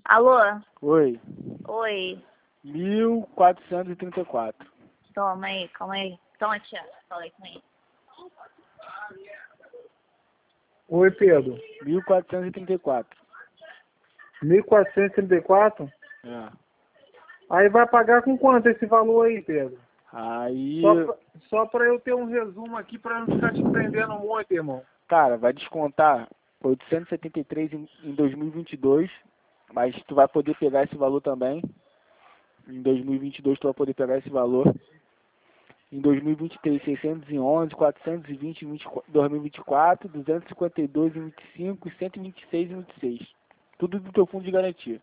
Alô? Oi. Oi. 1434. Toma aí, calma aí. Toma, tia. Fala aí com ele. Oi, Pedro. 1434. 1.434? É. Aí vai pagar com quanto esse valor aí, Pedro? Aí, Só pra eu ter um resumo aqui pra não ficar te prendendo muito, irmão. cara, vai descontar 873 em 2022, mas tu vai poder pegar esse valor também. Em 2022 tu vai poder pegar esse valor. Em 2023, 611, 420 em 2024, 252 em 25 e 126 em 26. Tudo do teu fundo de garantia.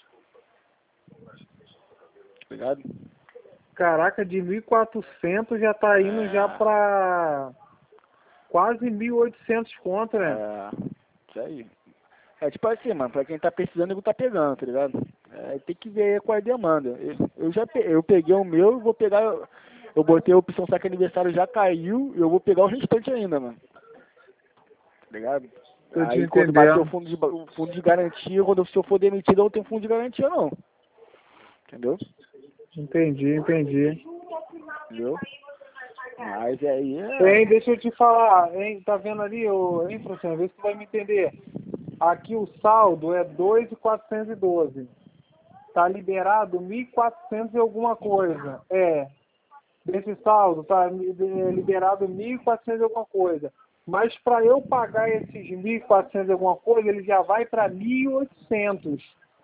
Obrigado? Caraca, de 1.400 já tá indo já pra quase 1.800 conto, né? É, isso aí. É tipo assim, mano, pra quem tá precisando, ele tá pegando, tá ligado? É, tem que ver qual é a demanda. Eu peguei o meu, vou pegar. Eu botei a opção saque aniversário, já caiu, e eu vou pegar o restante ainda, mano. Tá ligado? Tô te Aí quando bater o entendendo. fundo de garantia, quando se eu for demitido, eu não tenho fundo de garantia não. Entendeu? Entendi. Entendeu? Mas aí é. Hein, deixa eu te falar, hein? Tá vendo ali, hein, Franciano? Vê se tu vai me entender. Aqui o saldo é 2.412. Tá liberado 1.400 e alguma coisa. Desse saldo tá liberado 1.400 e alguma coisa. Mas para eu pagar esses 1.400 e alguma coisa, ele já vai para 1.800.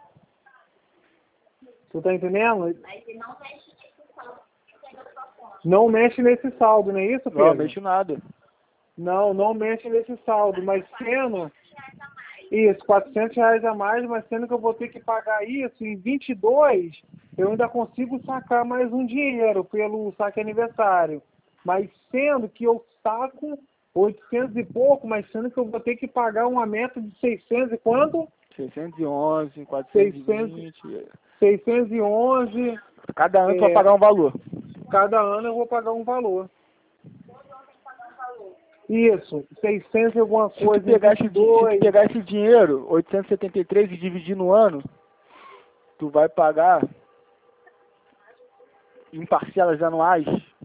Tu tá entendendo? Mas ele não mexe nesse saldo. Não mexe nesse saldo, não é isso, Pedro? Não mexo nada. Não mexe nesse saldo, mas sendo... Isso, R$ 400 a mais, mas sendo que eu vou ter que pagar isso em 22, eu ainda consigo sacar mais um dinheiro pelo saque aniversário. Mas sendo que eu saco 800 e pouco, mas sendo que eu vou ter que pagar uma meta de 600 e quanto? 611, 420. 611. Cada ano tu vai pagar um valor. Cada ano eu vou pagar um valor. Isso, 600 e alguma Se coisa. tu pegar esse dinheiro, 873, e dividir no ano, tu vai pagar em parcelas anuais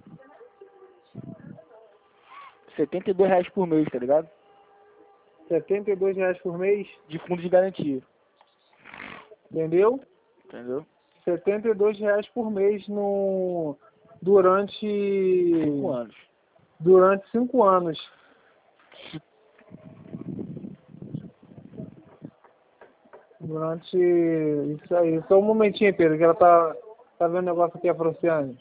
R$ 72 por mês, tá ligado? R$ 72 por mês, De fundo de garantia. entendeu? Entendeu? R$ 72 por mês durante 5 anos. Durante 5 anos. Durante isso aí. Só um momentinho, Pedro, que ela tá vendo o negócio aqui, a Franciane.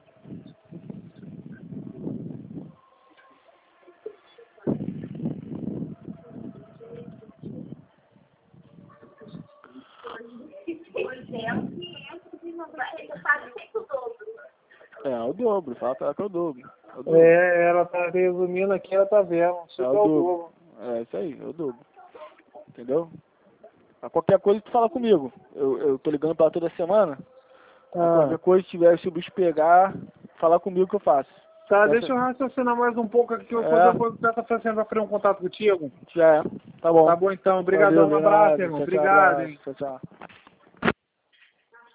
É o dobro, fala pra ela que é o dobro. Ela tá resumindo aqui, ela tá vendo. Isso É é o o dobro. dobro. É isso aí, é o dobro. Entendeu? A qualquer coisa tu fala comigo. Eu tô ligando pra ela toda semana. Qualquer coisa, se o bicho pegar, falar comigo que eu faço. Tá, deixa eu raciocinar mais um pouco aqui, que eu vou pedir a Franciane pra fazer um contato contigo. Já é. Tá bom. Tá bom então, obrigadão, um abraço, irmão. Tchau, tchau, Obrigado, abraço. hein. Tchau, tchau.